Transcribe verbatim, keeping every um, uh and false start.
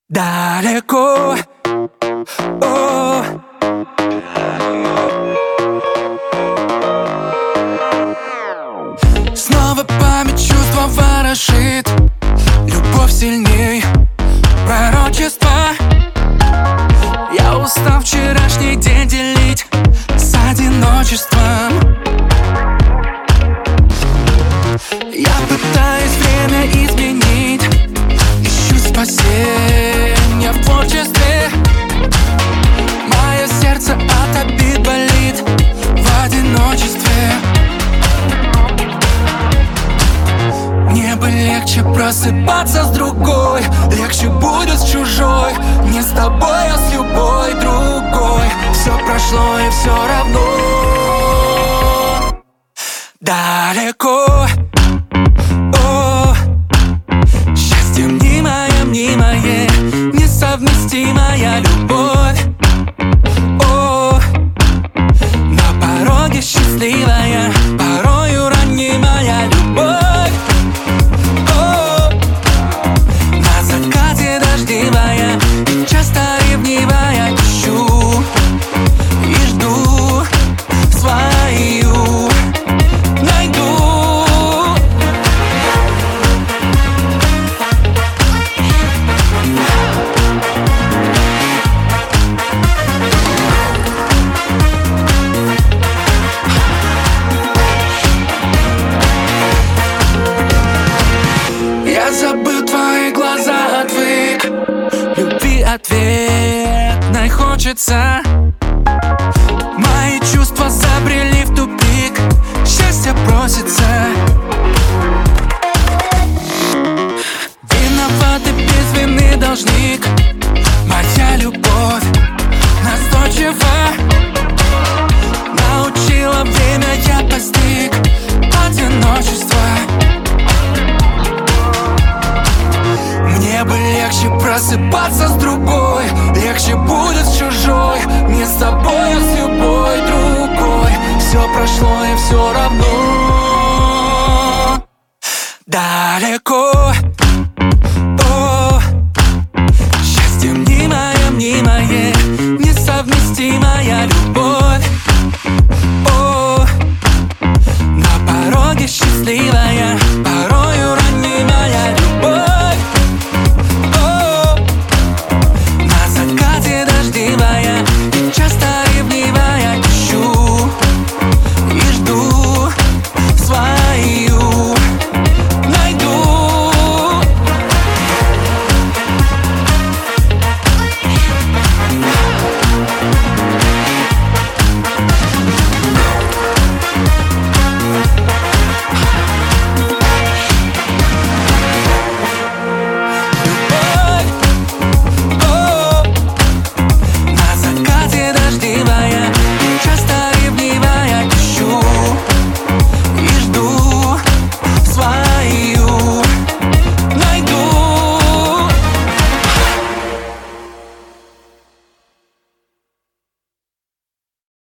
Далеко, о, снова память чувства ворошит. Любовь сильней пророчества. Я устал вчерашний день делить с одиночеством. Я пытаюсь время изменить, ищу спасения в творчестве. Мое сердце от обид болит в одиночестве. Мне бы легче просыпаться с другой, легче будет с чужой, не с тобой, а с любой другой. Все прошло и все равно далеко. О, счастье мнимое, мнимое, несовместимая любовь. О, на пороге счастливая, порою ранимая любовь. О, на закате дождевая, часто ревнивая, ищу и жду свою найду. Я забыл твои глаза, отвык. Любви ответной хочется. Мои чувства забрели в тупик, счастье просится. Виноват и без вины должник. Моя любовь настойчива. Научила время, я постиг одиночество. Мне бы легче просыпаться с другой, легче будет с чужой, не с тобой, а с любой другой. Все прошло и все равно далеко.